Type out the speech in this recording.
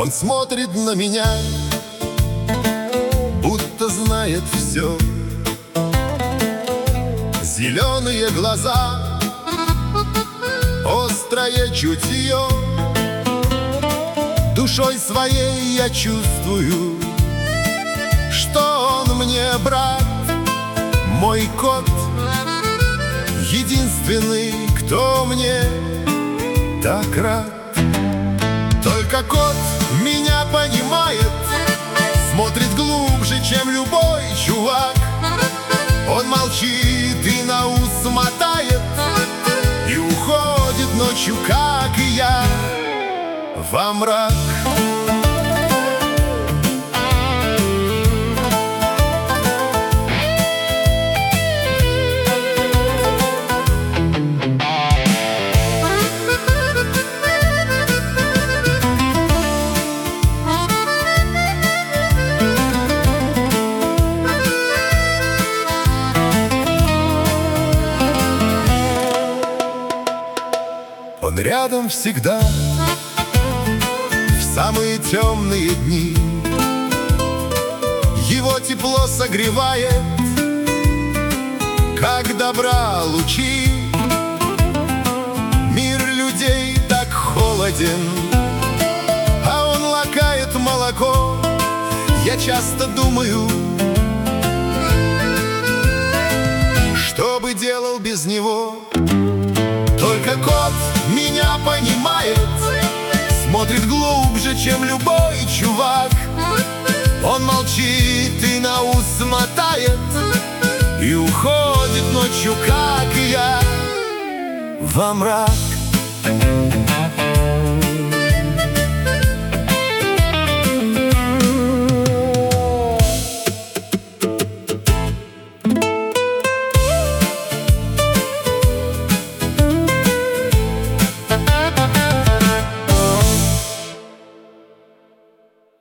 Он смотрит на меня, будто знает все. Зеленые глаза, острое чутье. Душой своей я чувствую, что он мне брат, мой кот, единственный, кто мне так рад. Только кот меня понимает, смотрит глубже, чем любой чувак. Он молчит и на ус мотает, и уходит ночью, как и я, во мрак. Он рядом всегда, в самые темные дни. Его тепло согревает, как добра лучи. Мир людей так холоден, а он лакает молоко. Я часто думаю, что бы делал без него. Только кот меня понимает, смотрит глубже, чем любой чувак. Он молчит и на ус мотает, и уходит ночью, как и я, во мрак.